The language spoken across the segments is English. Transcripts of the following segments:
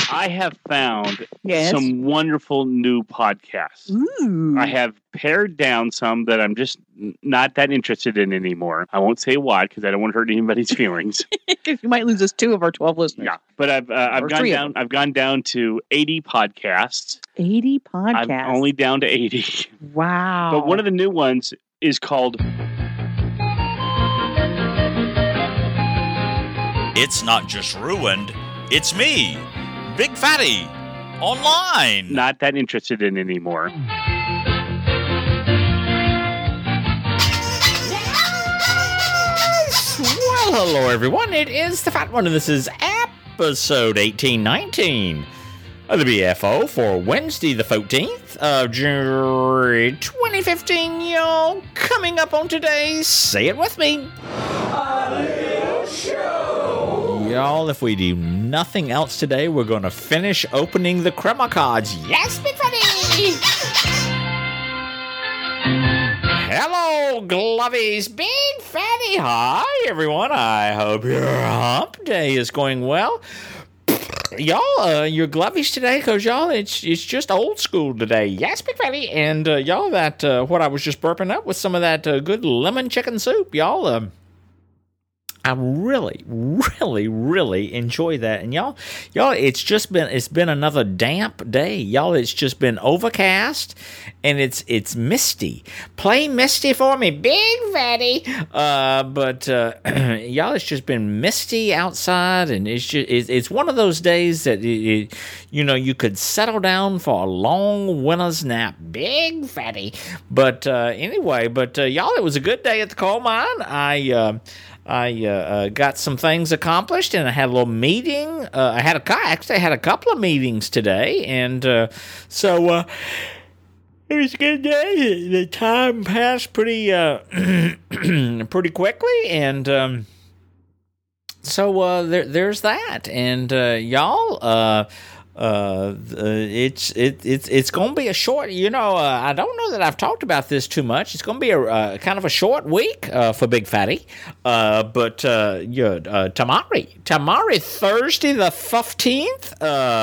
I have found Yes. some wonderful new podcasts. Ooh. I have pared down some that I'm just not that interested in anymore. I won't say why because I don't want to hurt anybody's feelings. Because you might lose us 2 of our 12 listeners. Yeah, but I've Or gone 3 of down. them. I've gone down to 80 podcasts. 80 podcasts. I'm only down to 80. Wow. But one of the new ones is called It's Not Just Ruined, It's Me, Big Fatty, Online. Not That Interested in Anymore. Well, hello everyone. It is the Fat One, and this is episode 1819 of the BFO for Wednesday, the 14th of January 2015. Y'all, coming up on today's Say It With Me. Y'all, if we do nothing else today, we're going to finish opening the Crema cards. Yes, Big Fatty! Hello, Glovies, Big Fatty. Hi, everyone. I hope your hump day is going well. Y'all, your Glovies today, because y'all, it's just old school today. Yes, Big Fatty. And y'all, that what I was just burping up with some of that good lemon chicken soup. Y'all, I really, really, really enjoy that. And y'all, it's been another damp day. Y'all, it's just been overcast and it's misty. Play misty for me, Big Fatty. But y'all, it's just been misty outside, and it's one of those days that you could settle down for a long winter's nap, Big Fatty. But anyway, y'all, it was a good day at the coal mine. I got some things accomplished, and I had a little meeting. I had a couple of meetings today, and so it was a good day. The time passed pretty pretty quickly, and so there's that. And y'all, it's going to be a short, I don't know that I've talked about this too much. It's going to be a kind of a short week for Big Fatty. But Tamari, Thursday the 15th,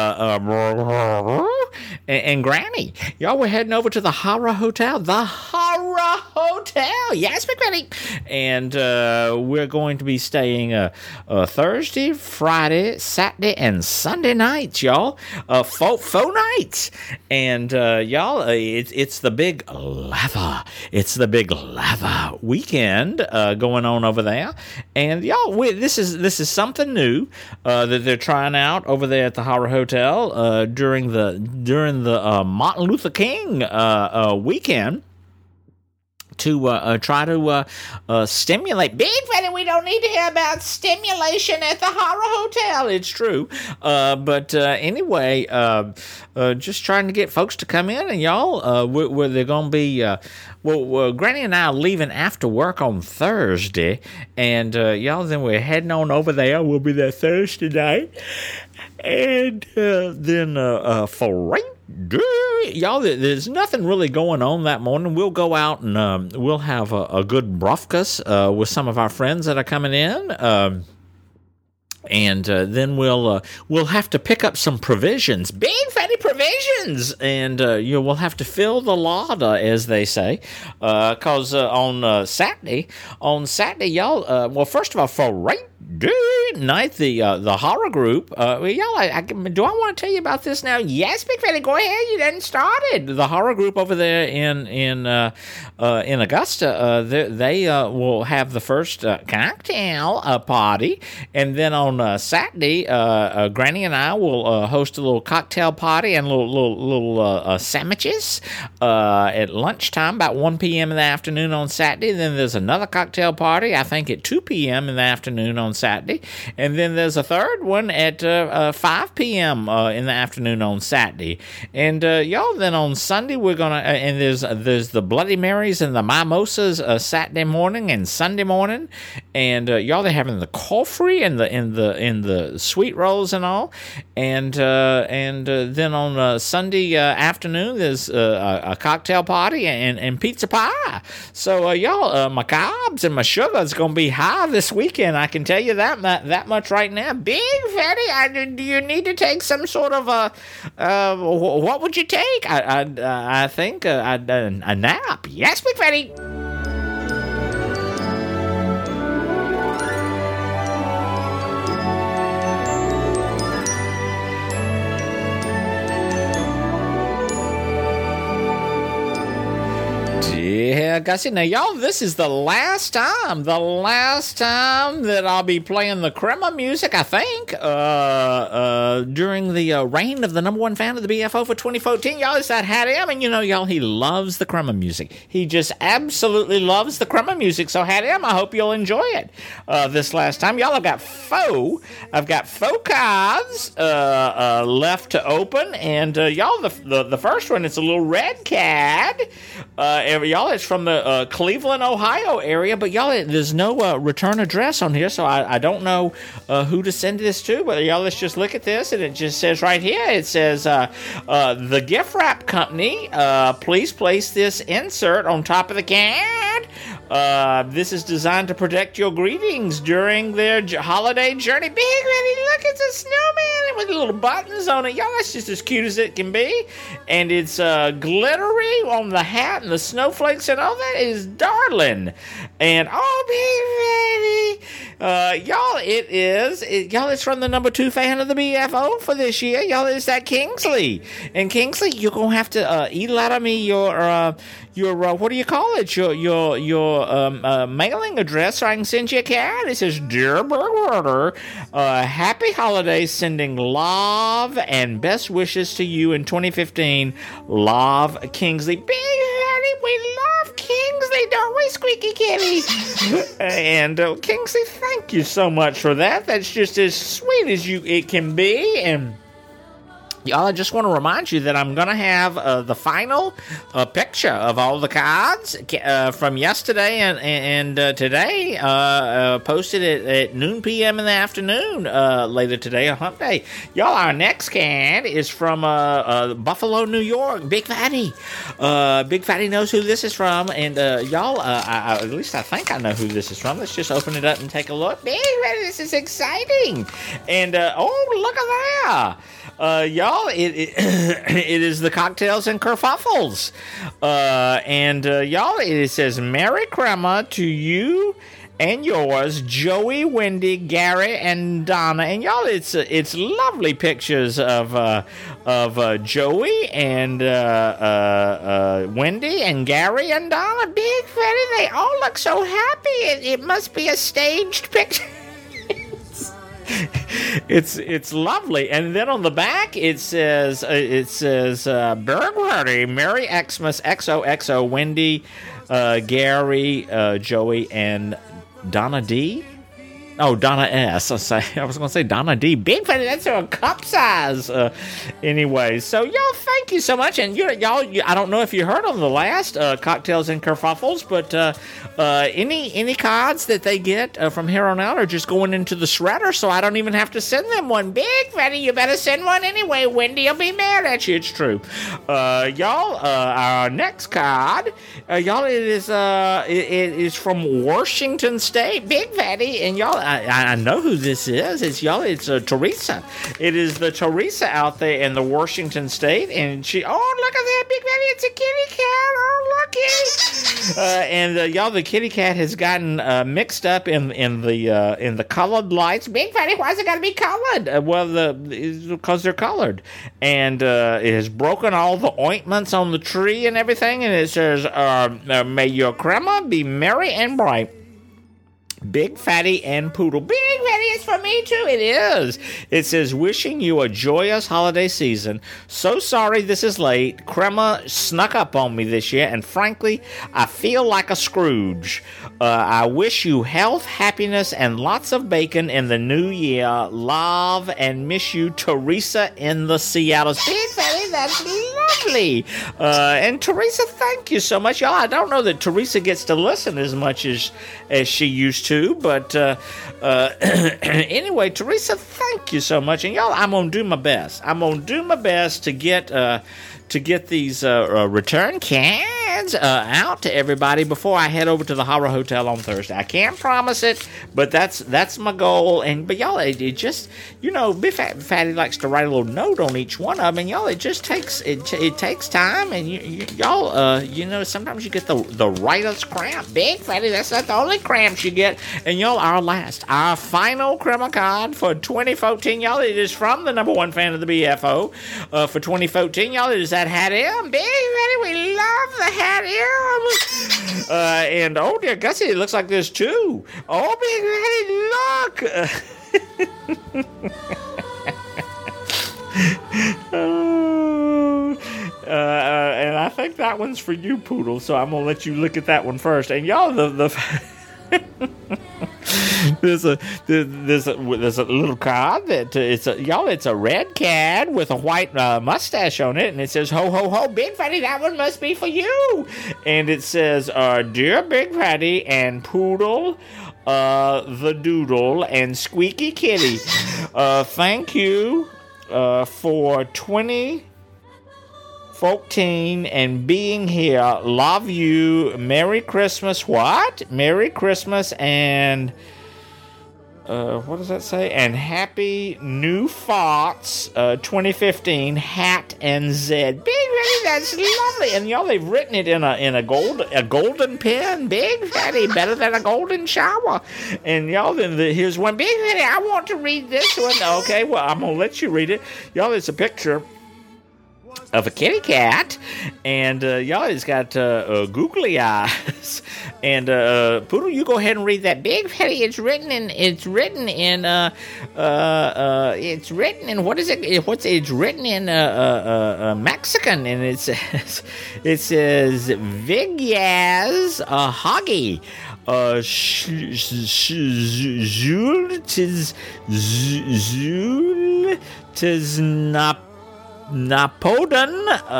and Granny, y'all, we're heading over to the Hara Hotel. The Hara Hotel. Yes, Big Fatty. And we're going to be staying Thursday, Friday, Saturday, and Sunday nights, y'all. Four nights, and y'all, it's the big lava. It's the big lava weekend going on over there, and y'all, this is something new that they're trying out over there at the Hara Hotel during the Martin Luther King weekend. To try to stimulate. Big Fatty, we don't need to hear about stimulation at the Hara Hotel. It's true. But anyway, just trying to get folks to come in, and y'all, where they're going to be, Granny and I are leaving after work on Thursday, and y'all, then we're heading on over there. We'll be there Thursday night, and then for right, y'all, there's nothing really going on that morning. We'll go out and we'll have a good brofkas with some of our friends that are coming in. And then we'll have to pick up some provisions, Big Fatty provisions, and we'll have to fill the larder, as they say, because on Saturday, y'all. Well, first of all, for right night, the horror group. Y'all, do I want to tell you about this now? Yes, Big Fatty, go ahead. You done started. The horror group over there in Augusta. They will have the first cocktail party, and then on Saturday, Granny and I will host a little cocktail party and little sandwiches at lunchtime, about 1 p.m. in the afternoon on Saturday. Then there's another cocktail party, I think at 2 p.m. in the afternoon on Saturday. And then there's a third one at 5 p.m. In the afternoon on Saturday. And y'all, then on Sunday we're gonna and there's the Bloody Marys and the mimosas Saturday morning and Sunday morning. And y'all, they're having the coffee and the sweet rolls and all. And then on Sunday afternoon there's a cocktail party and pizza pie. So y'all, my carbs and my sugar is gonna be high this weekend. I can tell you you that much right now. Big Fatty, do you need to take some sort of what would you take? I think a nap. Yes, Big Fatty. Yeah, Gussie. Now, y'all, this is the last time that I'll be playing the Crema music, I think, during the reign of the number one fan of the BFO for 2014. Y'all, it's that Hat M, and y'all, he loves the Crema music. He just absolutely loves the Crema music. So, Hat M, I hope you'll enjoy it this last time. Y'all, I've got four cards left to open, and y'all, the first one, it's a little red card. Y'all, it's from the Cleveland, Ohio area, but y'all, there's no return address on here, so I don't know who to send this to, but y'all, let's just look at this, and it just says right here, it says, the gift wrap company, please place this insert on top of the card. This is designed to protect your greetings during their holiday journey. Big Ready, look, it's a snowman with little buttons on it. Y'all, that's just as cute as it can be. And it's glittery on the hat and the snowflakes and all that is darling. And oh, Big Ready, y'all, it's from the number 2 fan of the BFO for this year. Y'all, it's that Kingsley. And Kingsley, you're gonna have to email out of me your what do you call it? Your mailing address, so I can send you a card. It says, "Dear Bergwater, happy holidays, sending love and best wishes to you in 2015. Love, Kingsley." Big Daddy, we love Kingsley, don't we, Squeaky Kitty? And Kingsley, thank you so much for that. That's just as sweet as it can be, and y'all, I just want to remind you that I'm going to have the final picture of all the cards from yesterday and today posted at noon p.m. in the afternoon later today, a hump day. Y'all, our next card is from Buffalo, New York. Big Fatty. Big Fatty knows who this is from. And y'all, at least I think I know who this is from. Let's just open it up and take a look. Big Fatty, this is exciting. And, oh, look at that. Y'all, it is the Cocktails and Kerfuffles. And y'all, it says, "Merry Crema to you and yours, Joey, Wendy, Gary, and Donna." And y'all, it's lovely pictures of Joey and Wendy and Gary and Donna. Big Fatty, they all look so happy. It must be a staged picture. It's lovely, and then on the back it says Bergwater, Merry Xmas, XOXO, Wendy, Gary, Joey, and Donna D. Oh, Donna S. I was going to say Donna D. Big Fatty, that's a cup size. Anyway, so y'all, thank you so much. And y'all, I don't know if you heard on the last Cocktails and Kerfuffles, but any cards that they get from here on out are just going into the shredder, so I don't even have to send them one. Big Fatty, you better send one anyway. Wendy will be mad at you. It's true. Y'all, our next card, y'all, it is from Washington State. Big Fatty, and y'all, I know who this is. It's Teresa. It is the Teresa out there in the Washington State, and she. Oh, look at that, Big Fatty! It's a kitty cat. Oh, looky! And y'all, the kitty cat has gotten mixed up in the colored lights. Big Fatty, why's it got to be colored? Well, because they're colored, and it has broken all the ointments on the tree and everything. And it says, "May your crema be merry and bright." Big Fatty and Poodle. Big Fatty, it's for me too. It is. It says, "Wishing you a joyous holiday season. So sorry this is late. Crema snuck up on me this year, and frankly, I feel like a Scrooge. I wish you health, happiness, and lots of bacon in the new year. Love and miss you, Teresa in the Seattle." Big Fatty, that's lovely. And Teresa, thank you so much. Y'all, I don't know that Teresa gets to listen as much as she used to, but anyway, Teresa, thank you so much. And y'all, I'm gonna do my best. I'm gonna do my best to get these return cards plans out to everybody before I head over to the Horror Hotel on Thursday. I can't promise it, but that's my goal. But y'all, it just, Big Fatty likes to write a little note on each one of them. And y'all, it just takes it takes time. And y'all, sometimes you get the writer's cramp. Big Fatty, that's not the only cramps you get. And y'all, our final Crema card for 2014, y'all, it is from the number one fan of the BFO for 2014, y'all. It is that Hat M. Big Fatty, we love the Hat M. And oh dear Gussie, it looks like there's two. Oh, Big Fatty, look. And I think that one's for you, Poodle. So I'm gonna let you look at that one first. And y'all, there's a little card that it's a red cat with a white mustache on it, and it says ho ho ho, Big Fatty, that one must be for you. And it says dear Big Fatty and Poodle, the Doodle and Squeaky Kitty, thank you for 2014 and being here. Love you. Merry Christmas. What? Merry Christmas and what does that say? And Happy New Thoughts 2015, Hat and Zed. Big Fatty, that's lovely. And y'all, they've written it in a golden pen. Big Fatty, better than a golden shower. And y'all, then here's one. Big Fatty, I want to read this one. Okay, well, I'm gonna let you read it. Y'all, it's a picture of a kitty cat, and y'all, it's got googly eyes. And Poodle, you go ahead and read that. Big Fatty, it's written in what is it? It's written in Mexican, and it says Vigyaz Hoggy. Zul tis Napodon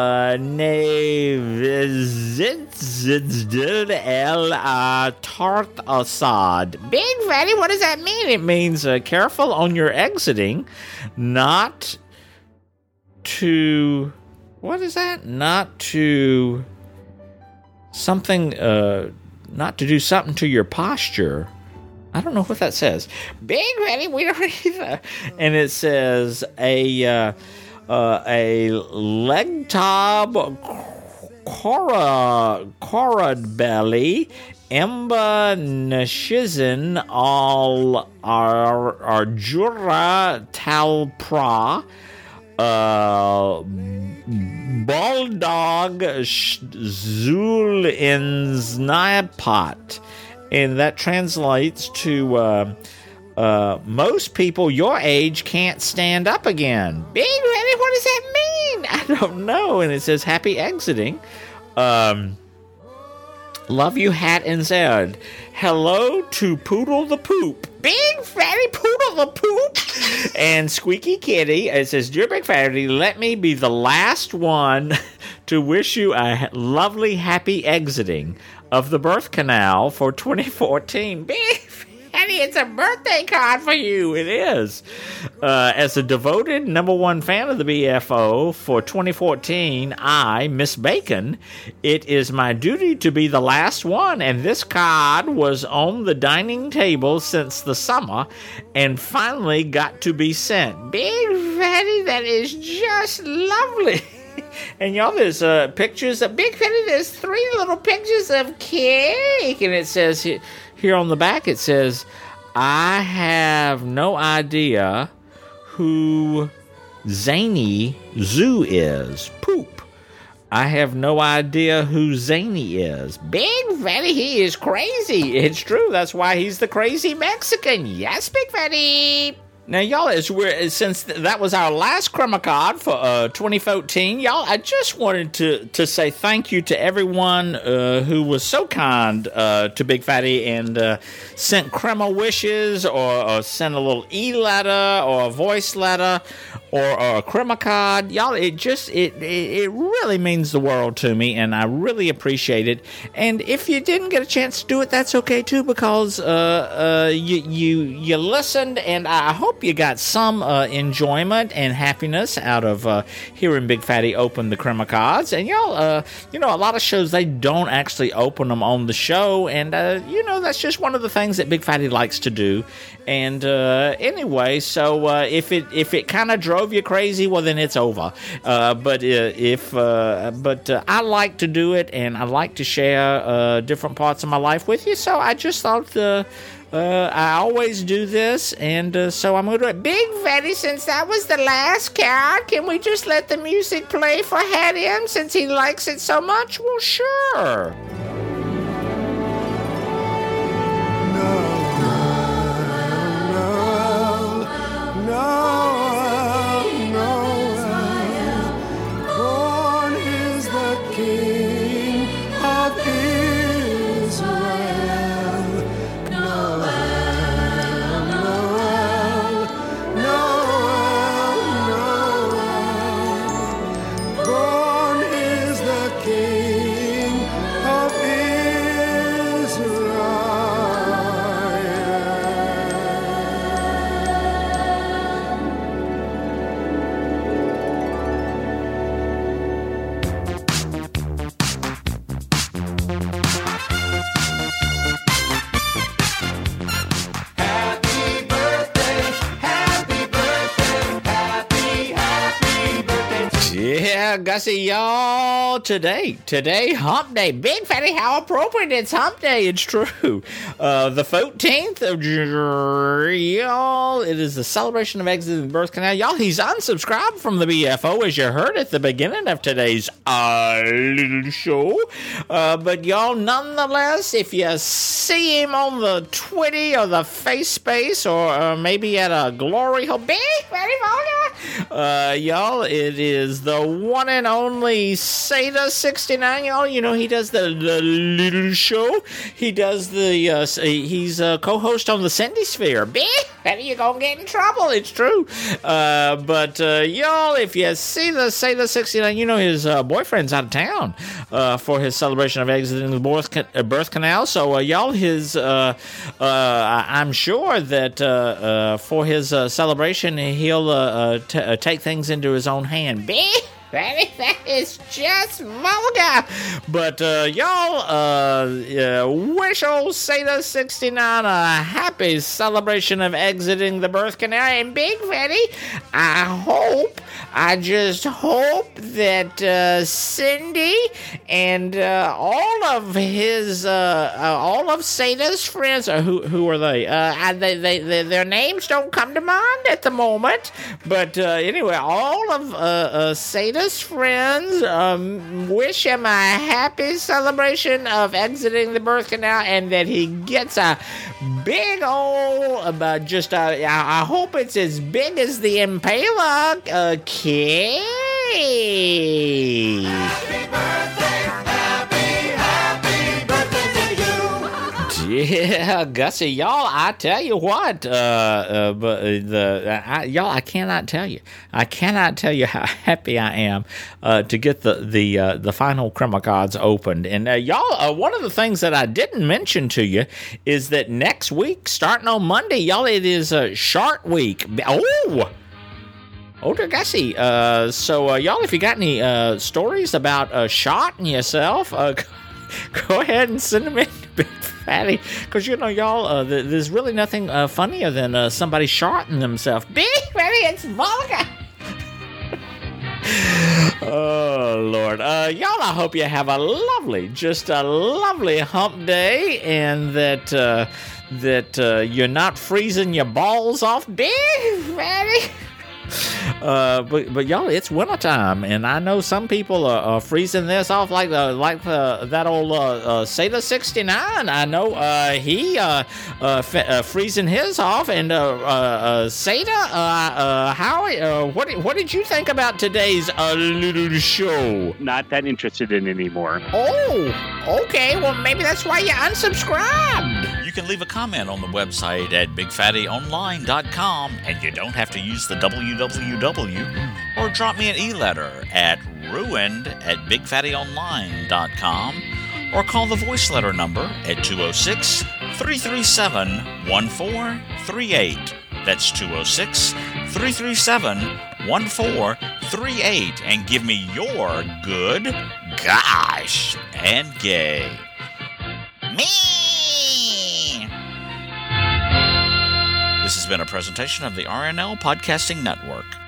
Nevizizdil El Tart Assad. Big Fatty, what does that mean? It means careful on your exiting, not to. What is that? Not to something. Not to do something to your posture. I don't know what that says. Big Fatty, we don't either. And it says a leg tob corad belly emba nashizin al arjura talpra bulldog zul in znapot. And that translates to most people your age can't stand up again. Big Fatty, what does that mean? I don't know. And it says happy exiting. Love you, Hat and Zed. Hello to Poodle the Poop. Big Fatty, Poodle the Poop. And Squeaky Kitty. It says, dear Big Fatty, let me be the last one to wish you a lovely, happy exiting of the birth canal for 2014. Big Fatty, it's a birthday card for you. It is. As a devoted number one fan of the BFO for 2014, I, Miss Bacon, it is my duty to be the last one, and this card was on the dining table since the summer and finally got to be sent. Big Fatty, that is just lovely. And y'all, there's pictures of Big Fatty. There's 3 little pictures of cake, and it says here on the back, it says, I have no idea who Zany Zoo is. Poop. I have no idea who Zany is. Big Fatty, he is crazy. It's true. That's why he's the crazy Mexican. Yes, Big Fatty. Now, y'all, since that was our last Crema card for 2014, y'all, I just wanted to say thank you to everyone who was so kind to Big Fatty and sent Crema wishes or sent a little e-letter or a voice letter or a Crema card. Y'all, it really means the world to me, and I really appreciate it. And if you didn't get a chance to do it, that's okay too, because you listened, and I hope hope you got some enjoyment and happiness out of hearing Big Fatty open the Cremacards. And y'all, a lot of shows, they don't actually open them on the show, and that's just one of the things that Big Fatty likes to do. And anyway, so if it kind of drove you crazy, well, then it's over. But I like to do it, and I like to share different parts of my life with you. So I just thought I always do this, and so I'm going to do it. Big Fatty, since that was the last card, can we just let the music play for Hattie since he likes it so much? Well, sure. Born is the King of Israel. Noel, Noel, Noel, Noel. Born is the King of Israel. Yeah, Gussie, y'all, today, hump day. Big Fatty, how appropriate, it's hump day, it's true. The 14th of June, y'all, it is the celebration of exiting the birth canal. Y'all, he's unsubscribed from the BFO, as you heard at the beginning of today's little show. But y'all, nonetheless, if you see him on the Twitty or the Face Space or maybe at a glory hole, Big Fatty Volga, y'all, it is the one and only Seda69, y'all. You know, he does the little show. He does he's a co-host on the Cindy Sphere. Big Fatty, you're gonna get in trouble. It's true. But y'all, if you see the Seda69, you know his boyfriend's out of town for his celebration of exiting the birth canal. So y'all, I'm sure that for his celebration, he'll take things into his own hand. Big Fatty, that is just vulgar. But y'all, wish old Seda69 a happy celebration of exiting the birth canal. And Big Fatty, I just hope that Cindy and all of Seda's friends, who are they? Their names don't come to mind at the moment. But anyway, all of Seda's friends wish him a happy celebration of exiting the birth canal, and that he gets a big old, I hope it's as big as the Impala cake. Happy birthday to you. Yeah, Gussie, y'all, I tell you what, y'all, I cannot tell you how happy I am to get the final Cremacards opened. And y'all, one of the things that I didn't mention to you is that next week, starting on Monday, y'all, it is Shark Week. Older Gussie. So y'all, if you got any stories about shotting yourself, go ahead and send them in to Big Fatty, because y'all, there's really nothing funnier than somebody shorting themselves. Big Fatty, it's vulgar. Oh Lord, y'all, I hope you have a lovely hump day, and that you're not freezing your balls off. Big Fatty. But y'all, it's wintertime, and I know some people are freezing this off like that old Seda69. I know he freezing his off, and Seda, Howie, what did you think about today's little show? Not that interested in anymore. Oh, okay. Well, maybe that's why you unsubscribed. You can leave a comment on the website at bigfattyonline.com, and you don't have to use the www, or drop me an e-letter at ruined@bigfattyonline.com, or call the voice letter number at 206-337-1438. That's 206-337-1438. And give me your good, gosh, and gay. Me! This has been a presentation of the RNL Podcasting Network.